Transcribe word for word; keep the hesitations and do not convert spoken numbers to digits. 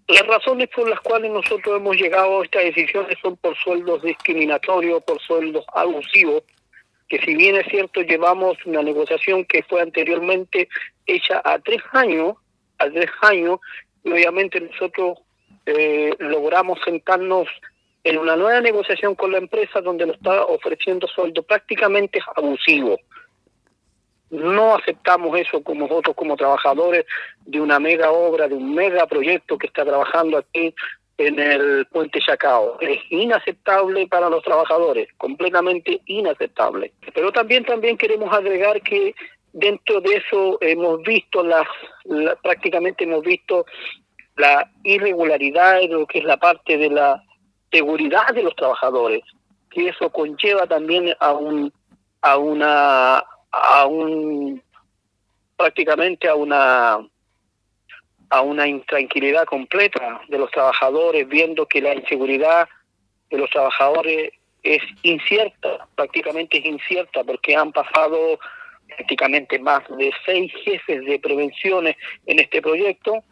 Las razones por las cuales nosotros hemos llegado a estas decisiones son por sueldos discriminatorios, por sueldos abusivos, que si bien es cierto llevamos una negociación que fue anteriormente hecha a tres años, a tres años, y obviamente nosotros eh, logramos sentarnos en una nueva negociación con la empresa donde nos está ofreciendo sueldos prácticamente abusivos. No aceptamos eso como nosotros como trabajadores de una mega obra, de un mega proyecto que está trabajando aquí en el Puente Chacao. Es inaceptable para los trabajadores, completamente inaceptable. Pero también también queremos agregar que dentro de eso hemos visto las, la, prácticamente hemos visto la irregularidad de lo que es la parte de la seguridad de los trabajadores, que eso conlleva también a un a una a un prácticamente a una a una intranquilidad completa de los trabajadores, viendo que la inseguridad de los trabajadores es incierta, prácticamente es incierta, porque han pasado prácticamente más de seis jefes de prevenciones en este proyecto